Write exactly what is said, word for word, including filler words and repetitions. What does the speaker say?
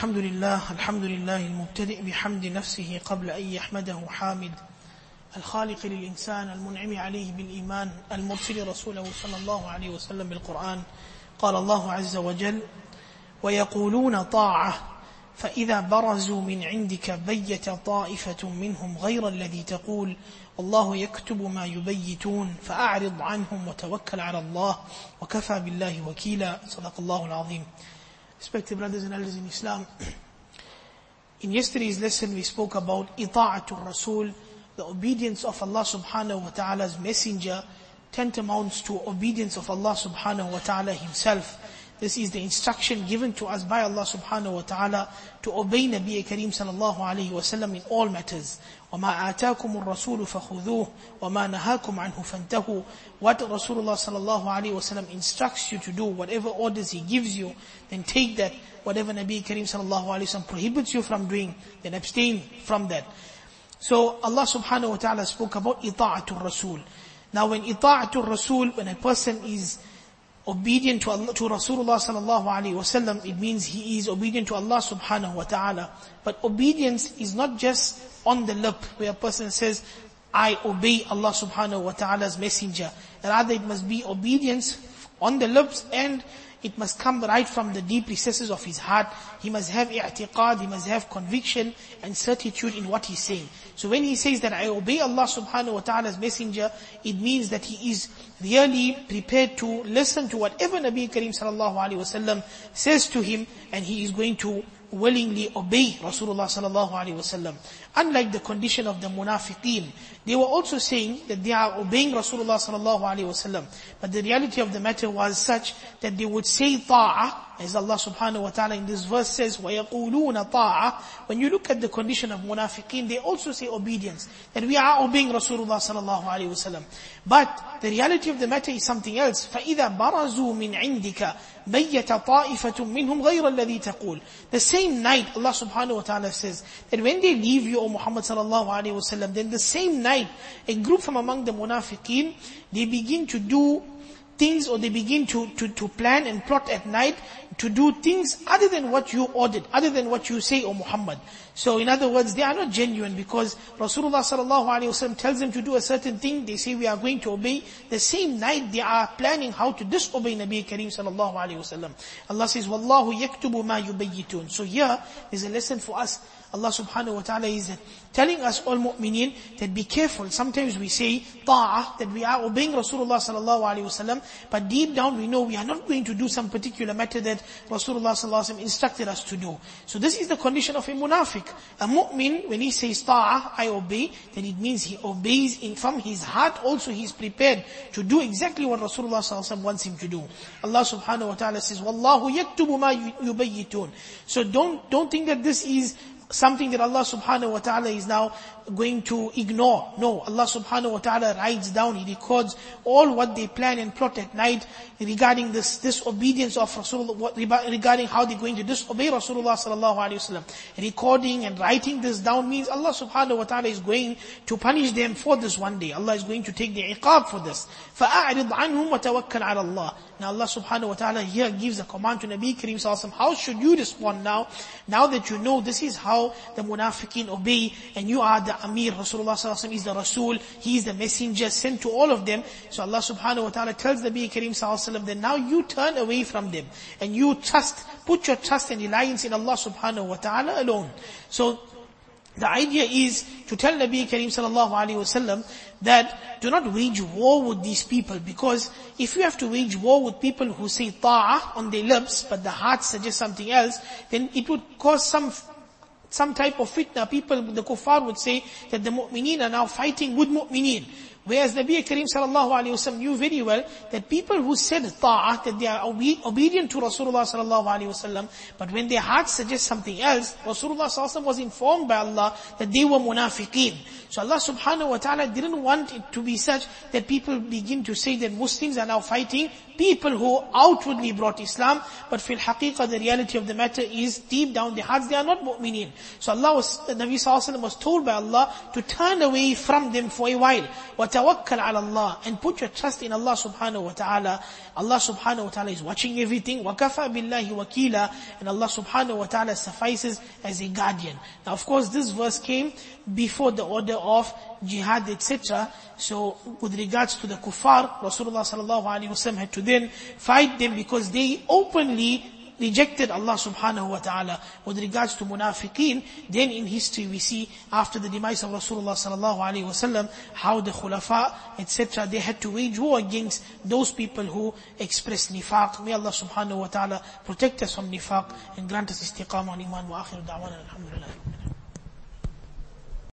الحمد لله الحمد لله المبتدئ بحمد نفسه قبل أن يحمده حامد الخالق للإنسان المنعم عليه بالإيمان المرسل رسوله صلى الله عليه وسلم بالقرآن. قال الله عز وجل: ويقولون طاعة فإذا برزوا من عندك بيت طائفة منهم غير الذي تقول والله يكتب ما يبيتون فأعرض عنهم وتوكل على الله وكفى بالله وكيلا. صدق الله العظيم. Respected brothers and elders in Islam, in yesterday's lesson we spoke about ita'atul Rasul, the obedience of Allah subhanahu wa ta'ala's messenger, tantamounts to obedience of Allah subhanahu wa ta'ala himself. This is the instruction given to us by Allah subhanahu wa ta'ala to obey Nabi Kareem sallallahu alayhi wa sallam in all matters. وَمَا آتَاكُمُ الرَّسُولُ فَخُذُوهُ وَمَا نَهَاكُمْ عَنْهُ فَانْتَهُوا. What Rasulullah sallallahu alayhi wa sallam instructs you to do, whatever orders he gives you, then take that. Whatever Nabi Kareem sallallahu alayhi wa sallam prohibits you from doing, then abstain from that. So Allah subhanahu wa ta'ala spoke about ita'atul Rasul. Now when ita'atul Rasul, when a person is obedient to Allah, to Rasulullah sallallahu alaihi wasallam, it means he is obedient to Allah subhanahu wa ta'ala. But obedience is not just on the lip, where a person says, I obey Allah subhanahu wa ta'ala's messenger. Rather, it must be obedience on the lips, and it must come right from the deep recesses of his heart. He must have i'tiqad, he must have conviction and certitude in what he's saying. So when he says that I obey Allah subhanahu wa ta'ala's messenger, it means that he is really prepared to listen to whatever Nabi Kareem sallallahu alaihi wasallam says to him, and he is going to willingly obey Rasulullah sallallahu alaihi wasallam. Unlike the condition of the munafiqeen, they were also saying that they are obeying Rasulullah sallallahu alaihi wasallam, but the reality of the matter was such that they would say ta'ah, as Allah subhanahu wa ta'ala in this verse says, وَيَقُولُونَ طَاعَةً. When you look at the condition of munafiqeen, they also say obedience, that we are obeying Rasulullah sallallahu alaihi wasallam. But the reality of the matter is something else. فَإِذَا بَرَزُوا مِنْ عِنْدِكَ بَيَّتَ طَائِفَةٌ مِّنْهُمْ غَيْرَ الَّذِي تَقُولُ. The same night, Allah subhanahu wa ta'ala says that when they leave you, O Muhammad sallallahu alaihi wasallam, then the same night, a group from among the munafiqeen, they begin to do things, or they begin to, to, to plan and plot at night to do things other than what you ordered, other than what you say, O Muhammad. So in other words, they are not genuine, because Rasulullah sallallahu alaihi wasallam tells them to do a certain thing, they say we are going to obey. The same night they are planning how to disobey Nabi Kareem sallallahu alaihi wasallam. Allah says, Wallahu yaktubu ma yubayyitun. So here is a lesson for us. Allah subhanahu wa ta'ala is telling us, all mu'mineen, that be careful. Sometimes we say ta'ah, that we are obeying Rasulullah sallallahu alaihi wasallam, but deep down we know we are not going to do some particular matter that Rasulullah sallallahu alaihi wasallam instructed us to do. So this is the condition of a munafiq. A mu'min, when he says ta'ah, I obey, then it means he obeys in from his heart. Also he is prepared to do exactly what Rasulullah sallallahu alaihi wasallam wants him to do. Allah subhanahu wa ta'ala says, Wallahu yaktubu ma yubayyitun. So don't, don't think that this is something that Allah subhanahu wa ta'ala is now going to ignore. No, Allah subhanahu wa ta'ala writes down, He records all what they plan and plot at night regarding this disobedience of Rasulullah, regarding how they're going to disobey Rasulullah sallallahu alaihi wasallam. Recording and writing this down means Allah subhanahu wa ta'ala is going to punish them for this one day. Allah is going to take the iqab for this. فَأَعْرِضْ عَنْهُمْ وَتَوَكَّلْ عَلَى اللَّهِ. Now Allah subhanahu wa ta'ala here gives a command to Nabi Kareem sallallahu alaihi wasallam. How should you respond now? Now that you know this is how the munafiqeen obey, and you are the Amir, Rasulullah sallallahu alaihi wasallam is the Rasul, he is the messenger sent to all of them. So Allah subhanahu wa ta'ala tells Nabi Kareem sallallahu alaihi wasallam that now you turn away from them, and you trust, put your trust and reliance in Allah subhanahu wa ta'ala alone. So the idea is to tell Nabi Kareem sallallahu alaihi wasallam that do not wage war with these people, because if you have to wage war with people who say ta'ah on their lips, but the heart suggests something else, then it would cause some some type of fitna. People, the kuffar would say that the mu'mineen are now fighting with mu'mineen. Whereas Nabi Kareem sallallahu alaihi wasallam knew very well that people who said ta'ah, that they are obe- obedient to Rasulullah sallallahu alaihi wasallam, but when their hearts suggest something else, Rasulullah sallallahu alaihi wasallam was informed by Allah that they were munafiqeen. So Allah subhanahu wa ta'ala didn't want it to be such that people begin to say that Muslims are now fighting people who outwardly brought Islam, but fil haqiqah, the reality of the matter is deep down their hearts they are not mu'mineen. So Allah was, the Nabi sallallahu alaihi wasallam was told by Allah to turn away from them for a while. وَتَوَكَّلْ عَلَى اللَّهِ, and put your trust in Allah subhanahu wa ta'ala. Allah subhanahu wa ta'ala is watching everything. وَكَفَى بِاللَّهِ وَكِيلًا, and Allah subhanahu wa ta'ala suffices as a guardian. Now of course this verse came before the order of jihad, et cetera. So with regards to the kuffar, Rasulullah sallallahu alaihi wasallam had to then fight them because they openly rejected Allah subhanahu wa ta'ala. With regards to munafiqeen, then in history we see after the demise of Rasulullah sallallahu alaihi wasallam, how the khulafa, et cetera, they had to wage war against those people who express nifaq. May Allah subhanahu wa ta'ala protect us from nifaq and grant us istiqamah on iman. Wa akhiru da'wana alhamdulillah.